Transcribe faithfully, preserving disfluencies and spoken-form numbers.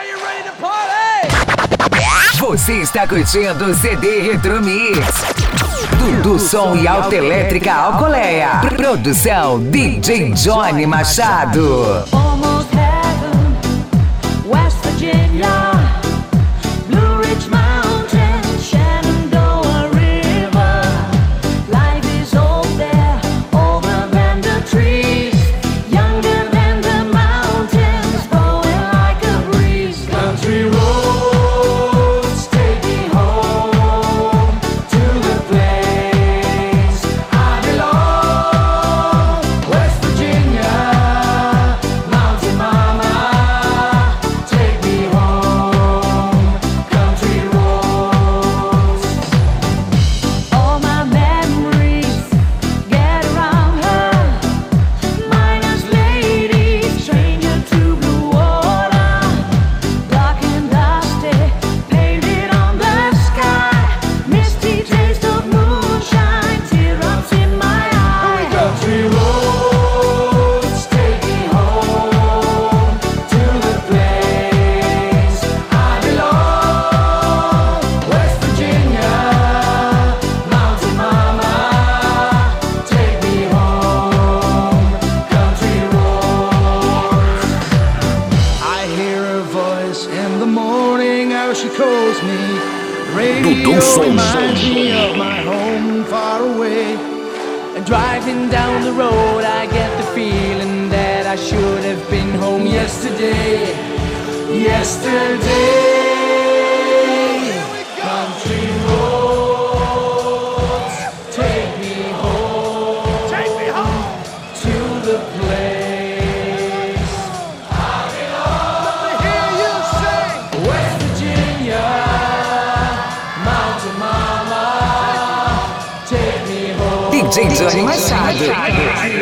Você está curtindo o C D Retro Mix. Tudo som e alta elétrica Alcoleia. Produção D J Johnny Machado. Almost heaven, West Virginia, Blue Ridge Mountain, Shenandoah River. Life is old there, older than the trees, younger than the mountains, blowing like a breeze. Country roads take me home to the place I belong. West Virginia, Mountain Mama, take me home. Country roads. All my memories get around her. Miner's lady, stranger to blue water. Dark and dusty, painted on the sky. Misty taste of moonshine, teardrops in my eye. Country roads take me home to the place I belong. West Virginia, Mountain Mama, take me home. Country roads. I hear her voice in the morning, how she calls me. Radio reminds me of my home far away. And driving down the road, I get the feeling that I should have been home yesterday. Yesterday. Country roads, take me home. Take me home to the place I belong. Let me hear you sing. West Virginia, Mountain Mama, take me home. D J Johnny Machado.